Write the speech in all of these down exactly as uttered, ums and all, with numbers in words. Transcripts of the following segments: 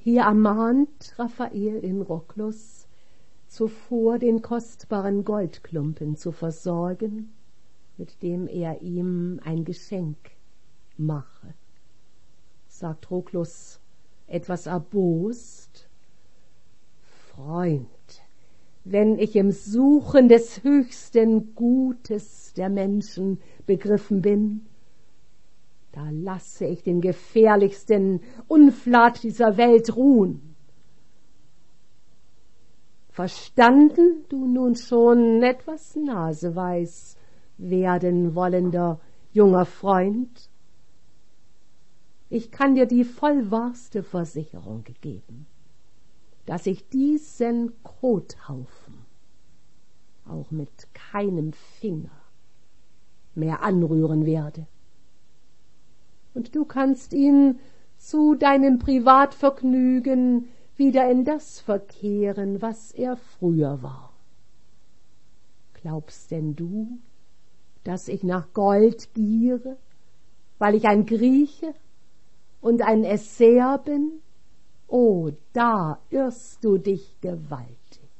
Hier ermahnt Raphael den Roklus, zuvor den kostbaren Goldklumpen zu versorgen, mit dem er ihm ein Geschenk mache. Sagt Roklus etwas erbost: Freund, wenn ich im Suchen des höchsten Gutes der Menschen begriffen bin, da lasse ich den gefährlichsten Unflat dieser Welt ruhen. Verstanden du nun schon etwas naseweis werden wollender junger Freund? Ich kann dir die vollwahrste Versicherung geben, dass ich diesen Kothaufen auch mit keinem Finger mehr anrühren werde. Und du kannst ihn zu deinem Privatvergnügen wieder in das verkehren, was er früher war. Glaubst denn du, dass ich nach Gold giere, weil ich ein Grieche und ein Essäer bin? Oh, da irrst du dich gewaltig.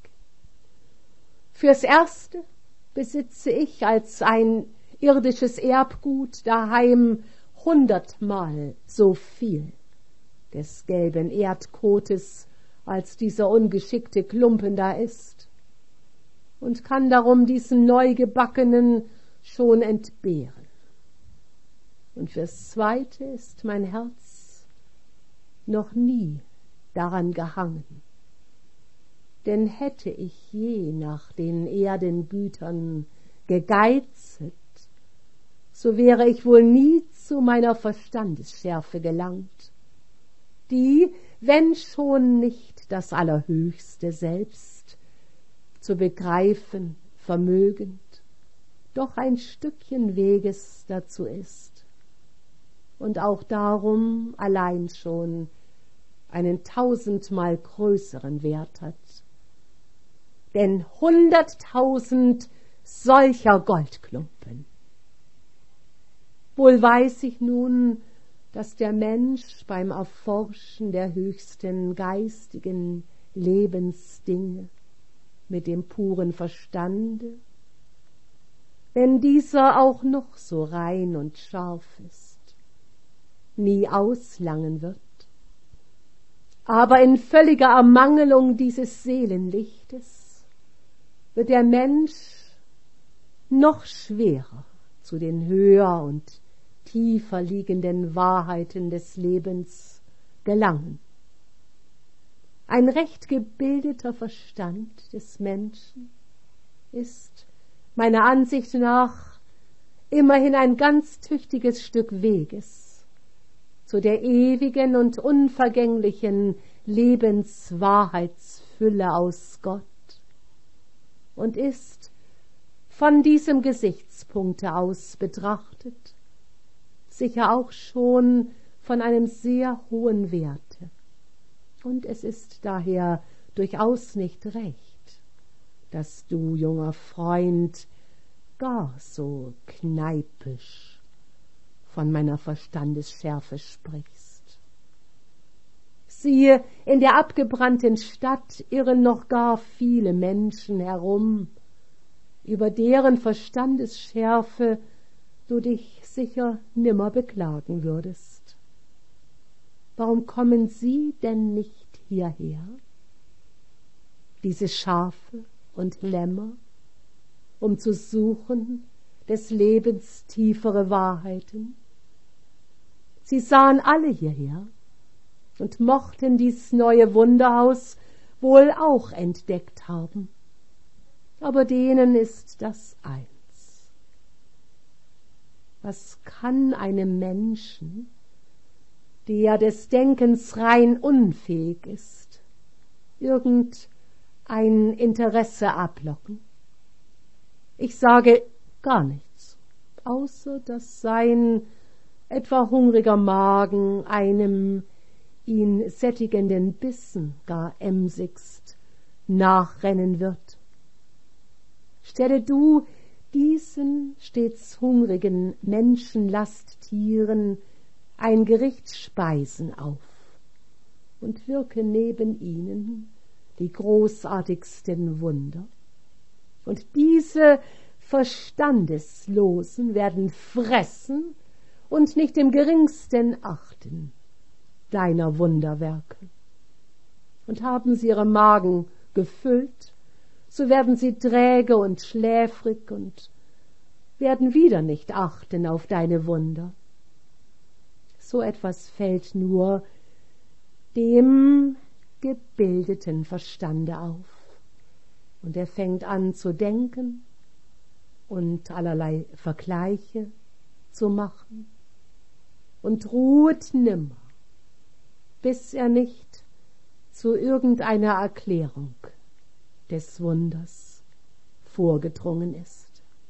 Fürs Erste besitze ich als ein irdisches Erbgut daheim hundertmal so viel des gelben Erdkotes, als dieser ungeschickte Klumpen da ist, und kann darum diesen Neugebackenen schon entbehren. Und fürs Zweite ist mein Herz noch nie daran gehangen. Denn hätte ich je nach den Erdengütern gegeizet, so wäre ich wohl nie zu meiner Verstandesschärfe gelangt, die, wenn schon nicht das Allerhöchste selbst zu begreifen vermögend, doch ein Stückchen Weges dazu ist und auch darum allein schon einen tausendmal größeren Wert hat. Denn hunderttausend solcher Goldklumpen. Wohl weiß ich nun, dass der Mensch beim Erforschen der höchsten geistigen Lebensdinge mit dem puren Verstande, wenn dieser auch noch so rein und scharf ist, nie auslangen wird. Aber in völliger Ermangelung dieses Seelenlichtes wird der Mensch noch schwerer zu den höher und tiefer liegenden Wahrheiten des Lebens gelangen. Ein recht gebildeter Verstand des Menschen ist meiner Ansicht nach immerhin ein ganz tüchtiges Stück Weges zu der ewigen und unvergänglichen Lebenswahrheitsfülle aus Gott und ist von diesem Gesichtspunkte aus betrachtet sicher auch schon von einem sehr hohen Werte. Und es ist daher durchaus nicht recht, dass du, junger Freund, gar so kneipisch von meiner Verstandesschärfe sprichst. Siehe, in der abgebrannten Stadt irren noch gar viele Menschen herum, über deren Verstandesschärfe du dich sicher nimmer beklagen würdest. Warum kommen sie denn nicht hierher, diese Schafe und Lämmer, um zu suchen des Lebens tiefere Wahrheiten? Sie sahen alle hierher und mochten dies neue Wunderhaus wohl auch entdeckt haben, aber denen ist das eins. Was kann einem Menschen, der des Denkens rein unfähig ist, irgendein Interesse ablocken? Ich sage gar nichts, außer dass sein etwa hungriger Magen einem ihn sättigenden Bissen gar emsigst nachrennen wird. Stelle du diesen stets hungrigen Menschenlasttieren ein Gericht Speisen auf, und wirke neben ihnen die großartigsten Wunder. Und diese Verstandeslosen werden fressen und nicht im geringsten achten deiner Wunderwerke. Und haben sie ihre Magen gefüllt, so werden sie träge und schläfrig und werden wieder nicht achten auf deine Wunder. So etwas fällt nur dem gebildeten Verstande auf, und er fängt an zu denken und allerlei Vergleiche zu machen und ruhet nimmer, bis er nicht zu irgendeiner Erklärung des Wunders vorgedrungen ist.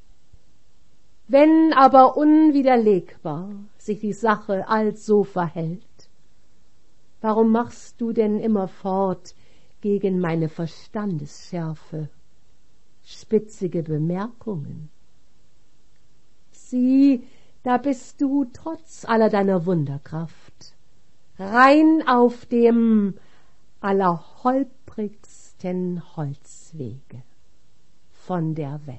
Wenn aber unwiderlegbar sich die Sache also verhält, warum machst du denn immerfort gegen meine Verstandesschärfe spitzige Bemerkungen? Sieh, da bist du trotz aller deiner Wunderkraft rein auf dem allerholprigsten Holzwege von der Welt.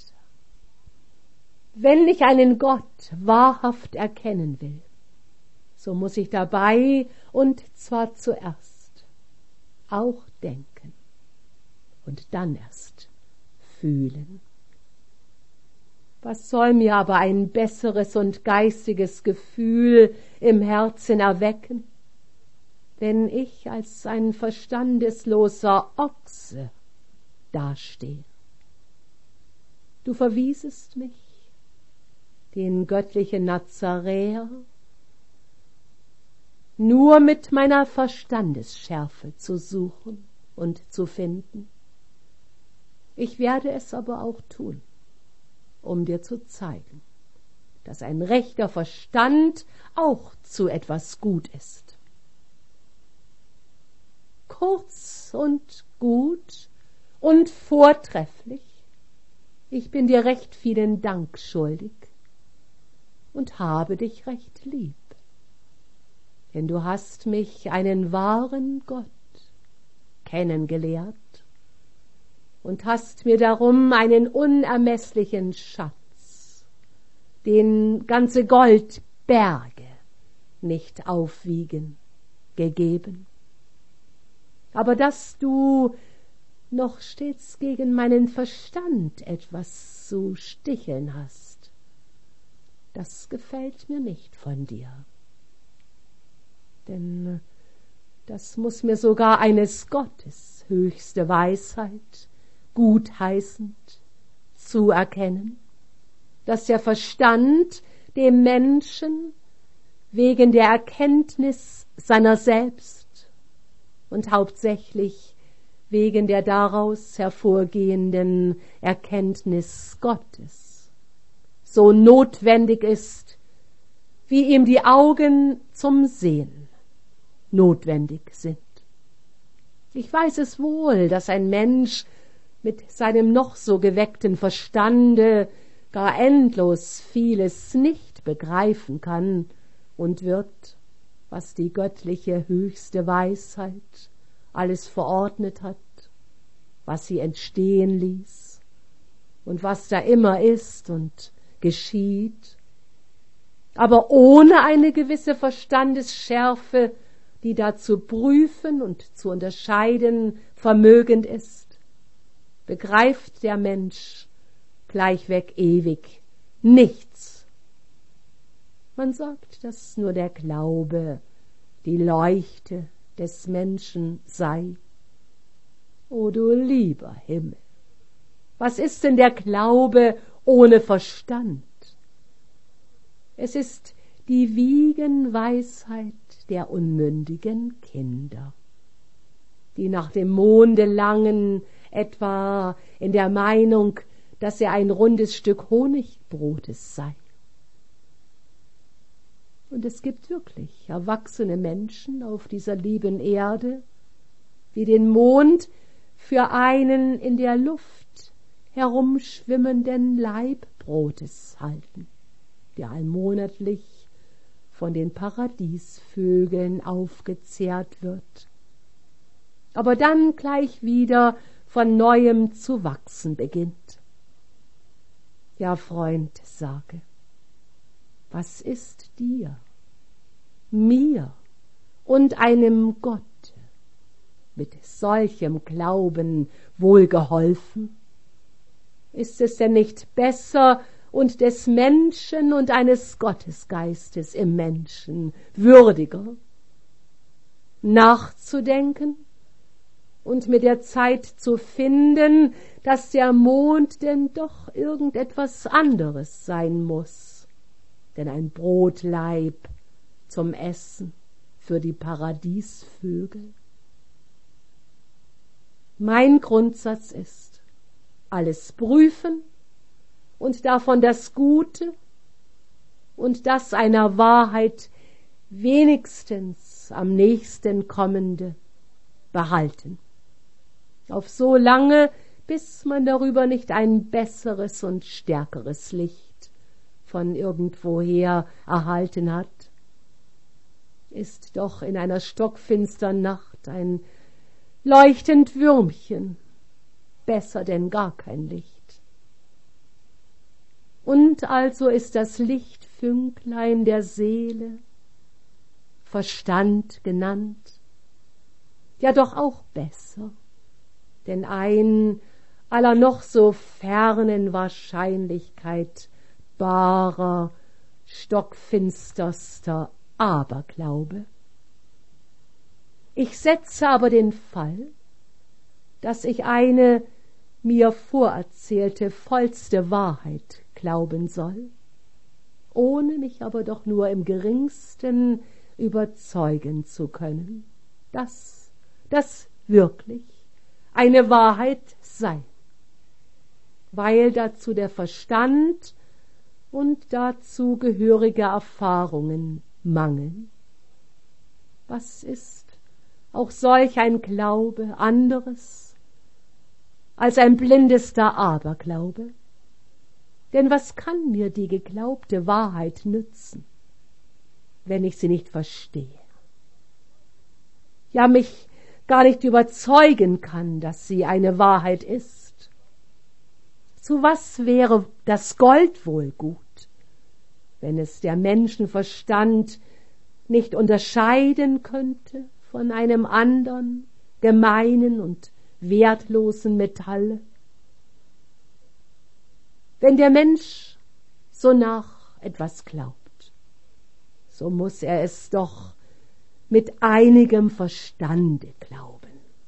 Wenn ich einen Gott wahrhaft erkennen will, so muss ich dabei, und zwar zuerst, auch denken und dann erst fühlen. Was soll mir aber ein besseres und geistiges Gefühl im Herzen erwecken, wenn ich als ein verstandesloser Ochse dastehe? Du verwiesest mich, den göttlichen Nazaräer, nur mit meiner Verstandesschärfe zu suchen und zu finden. Ich werde es aber auch tun, um dir zu zeigen, dass ein rechter Verstand auch zu etwas gut ist. Kurz und gut und vortrefflich, ich bin dir recht vielen Dank schuldig und habe dich recht lieb, denn du hast mich einen wahren Gott kennengelehrt und hast mir darum einen unermesslichen Schatz, den ganze Goldberge nicht aufwiegen, gegeben. Aber dass du noch stets gegen meinen Verstand etwas zu sticheln hast, das gefällt mir nicht von dir. Denn das muß mir sogar eines Gottes höchste Weisheit gutheißend zuerkennen, dass der Verstand dem Menschen wegen der Erkenntnis seiner selbst und hauptsächlich wegen der daraus hervorgehenden Erkenntnis Gottes so notwendig ist, wie ihm die Augen zum Sehen notwendig sind. Ich weiß es wohl, dass ein Mensch mit seinem noch so geweckten Verstande gar endlos vieles nicht begreifen kann und wird, was die göttliche höchste Weisheit alles verordnet hat, was sie entstehen ließ und was da immer ist und geschieht, aber ohne eine gewisse Verstandesschärfe, die da zu prüfen und zu unterscheiden vermögend ist, begreift der Mensch gleichweg ewig nichts. Man sagt, dass nur der Glaube die Leuchte des Menschen sei. O du lieber Himmel, was ist denn der Glaube ohne Verstand? Es ist die Wiegenweisheit der unmündigen Kinder, die nach dem Monde langen, etwa in der Meinung, dass er ein rundes Stück Honigbrotes sei. Und es gibt wirklich erwachsene Menschen auf dieser lieben Erde, die den Mond für einen in der Luft herumschwimmenden Leibbrotes halten, der allmonatlich von den Paradiesvögeln aufgezehrt wird aber dann gleich wieder von neuem zu wachsen beginnt. Ja, Freund, sage, was ist dir, mir und einem Gott mit solchem Glauben wohl geholfen? Ist es denn nicht besser und des Menschen und eines Gottesgeistes im Menschen würdiger, nachzudenken und mit der Zeit zu finden, dass der Mond denn doch irgendetwas anderes sein muss, denn ein Brotlaib zum Essen für die Paradiesvögel? Mein Grundsatz ist, alles prüfen und davon das Gute und das einer Wahrheit wenigstens am nächsten kommende behalten. Auf so lange, bis man darüber nicht ein besseres und stärkeres Licht von irgendwoher erhalten hat, ist doch in einer stockfinstern Nacht ein leuchtend Würmchen besser denn gar kein Licht. Und also ist das Lichtfünklein der Seele, Verstand genannt, ja doch auch besser, denn ein aller noch so fernen Wahrscheinlichkeit barer, stockfinsterster Aberglaube. Ich setze aber den Fall, dass ich eine mir vorerzählte vollste Wahrheit glauben soll, ohne mich aber doch nur im geringsten überzeugen zu können, dass das wirklich eine Wahrheit sei, weil dazu der Verstand und dazu gehörige Erfahrungen mangeln. Was ist auch solch ein Glaube anderes als ein blindester Aberglaube? Denn was kann mir die geglaubte Wahrheit nützen, wenn ich sie nicht verstehe? Ja, mich gar nicht überzeugen kann, dass sie eine Wahrheit ist. Zu was wäre das Gold wohl gut, wenn es der Menschenverstand nicht unterscheiden könnte von einem andern, gemeinen und wertlosen Metalle? Wenn der Mensch so nach etwas glaubt, so muss er es doch mit einigem Verstande glauben.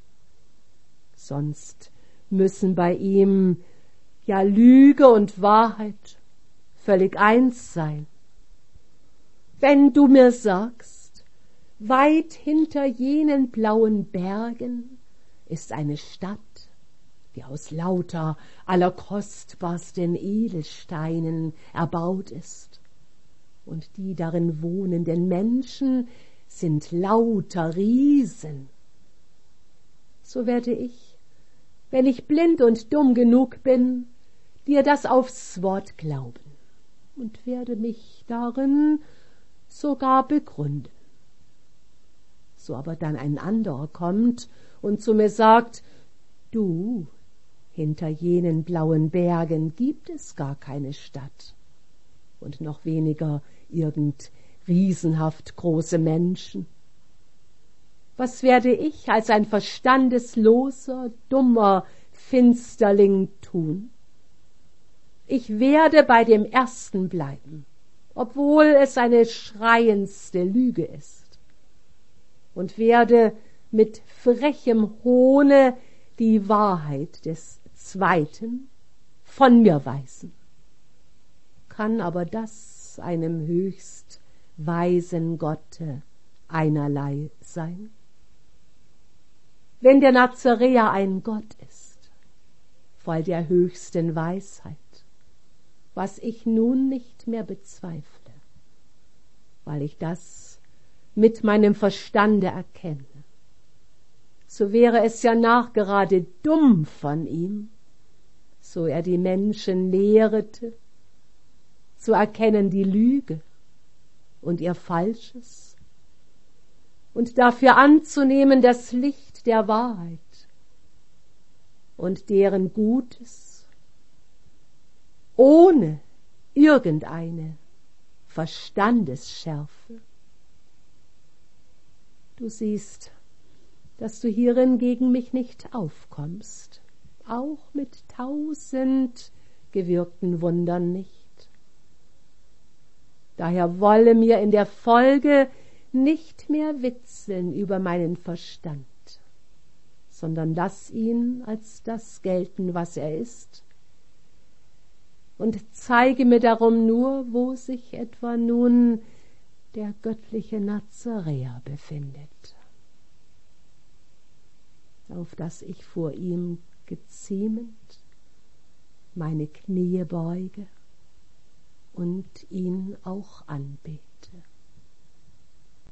Sonst müssen bei ihm ja Lüge und Wahrheit völlig eins sein. Wenn du mir sagst, weit hinter jenen blauen Bergen ist eine Stadt, die aus lauter allerkostbarsten Edelsteinen erbaut ist, und die darin wohnenden Menschen sind lauter Riesen, so werde ich, wenn ich blind und dumm genug bin, dir das aufs Wort glauben und werde mich darin sogar begründen. So aber dann ein anderer kommt und zu mir sagt, du, hinter jenen blauen Bergen gibt es gar keine Stadt und noch weniger irgend riesenhaft große Menschen. Was werde ich als ein verstandesloser, dummer Finsterling tun? Ich werde bei dem Ersten bleiben, obwohl es eine schreiendste Lüge ist, und werde mit frechem Hohne die Wahrheit des Zweiten von mir weisen. Kann aber das einem höchst weisen Gotte einerlei sein? Wenn der Nazaräer ein Gott ist, voll der höchsten Weisheit, was ich nun nicht mehr bezweifle, weil ich das mit meinem Verstande erkenne, so wäre es ja nachgerade dumm von ihm, so er die Menschen lehrete, zu erkennen die Lüge und ihr Falsches und dafür anzunehmen das Licht Licht der Wahrheit und deren Gutes ohne irgendeine Verstandesschärfe. Du siehst, dass du hierin gegen mich nicht aufkommst, auch mit tausend gewirkten Wundern nicht. Daher wolle mir in der Folge nicht mehr witzeln über meinen Verstand, sondern lass ihn als das gelten, was er ist, und zeige mir darum nur, wo sich etwa nun der göttliche Nazaräer befindet, auf dass ich vor ihm geziemend meine Knie beuge und ihn auch anbete.